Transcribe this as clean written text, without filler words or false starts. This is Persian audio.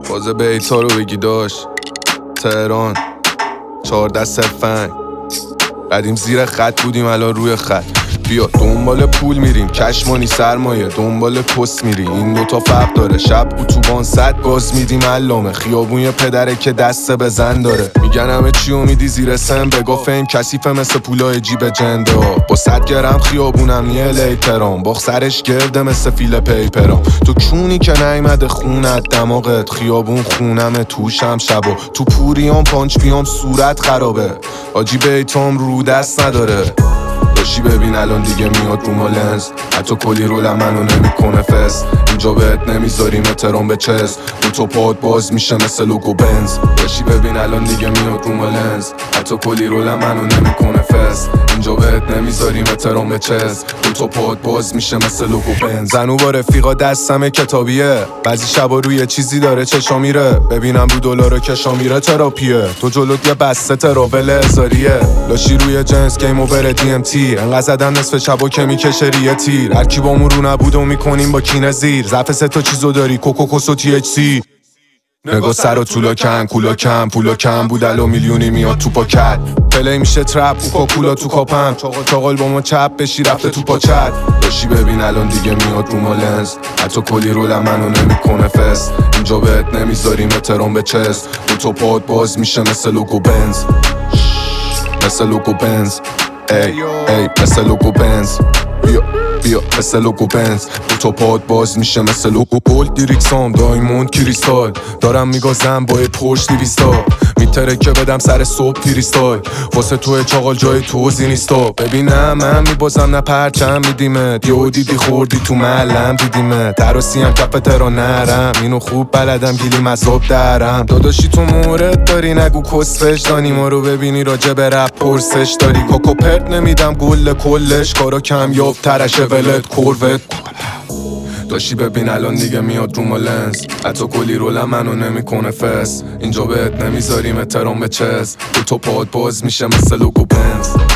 بازه بیتا رو بگی داشت تهران 14 فنگ قدیم زیر خط بودیم الان روی خط. بیا دنبال پول میریم کشمانی سرمایه دنبال پست میری این دوتا فرق داره. شب اتوبان صد گاز میدیم علامه خیابون یه پدره که دست بزن داره. میگن همه چی میدی زیر سن بگو فیم کثیفه مثل پولای جیب جنده ها. با 100 گرم خیابونم نیه لیترام باخ سرش گرده مثل فیل پیپرام. تو کونی که نیمده خونت دماغت خیابون خونم توشم شبا تو پوریام پانچ بیام صورت خرابه آجی بیتام رو دست نداره. داشی ببین الان دیگه میاد رو ما لنز حتی کلی رولم منو نمیکنه فست. اینجا بهت نمیذاریم احترام به چست اون تو پاد باز میشه مثل لوگو بنز. داشی ببین الان دیگه میاد رو ما لنز حتی کلی رولم منو نمیکنه فست. اینجا بهت نمیذاریم احترام به چست اون تو پاد باز میشه مثل لوگو بنز. زنو با رفیقا دستم کتابیه بعضی شبا روی چیزی داره چشا میره ببینم رو دلارو کشا میره تراپیه. تو جلوت یه بسته تراول هزاریه لاشی روی جنس گیم اوور DMT انقدر زدم نصف شبا که میکشه ریه تیر. هرکی بامون رو نبود و میکنیم با کینه زیر ضعف سه تا چیزو داری کوکوکوس و THC. نگاه سر و طولا کن کولا کم پولا کم بود الو میلیونی میاد تو پاکت پلی میشه ترپ اوکا کولا تو کاپم چاقال با ما چپ بشی رفته تو پاچت. داشی ببین الان دیگه میاد رو ما لنز حتی کلی رولم منو نمیکنه فست. اینجا بهت نمیذاریم احترام به چست اون تو پاد باز میشه مثل لوگو بنز مثل لوگو بنز ای مثل لوگو بنز بیا مثل لوگو بنز تو پاد باز میشه مثل لوگو گولد دیریکسام دایموند کریستال دارم میگازم با پرش 200 میتره که بدم سر صبح پیریستای واسه تو چاقال جای توزی نیستا. ببینم من میبازم نه پرچم میدیمت یهو دیدی خوردی تو معلم دیدیمت تراسی هم کپ ترا نرم اینو خوب بلدم گیلی مذاب درم. داداشی تو مورد داری نگو کسفش دانی ما رو ببینی راجع به رپ پرسش داری کوکو پرت نمیدم گل کلش کارا کم یاب ترشه ولت کوروت. داشی ببین الان دیگه میاد رو ما لنز حتی کلی رولم منو نمیکنه فست. اینجا بهت نمیذاریم احترام به چست تو پاد باز میشه مثل لوگو بنز.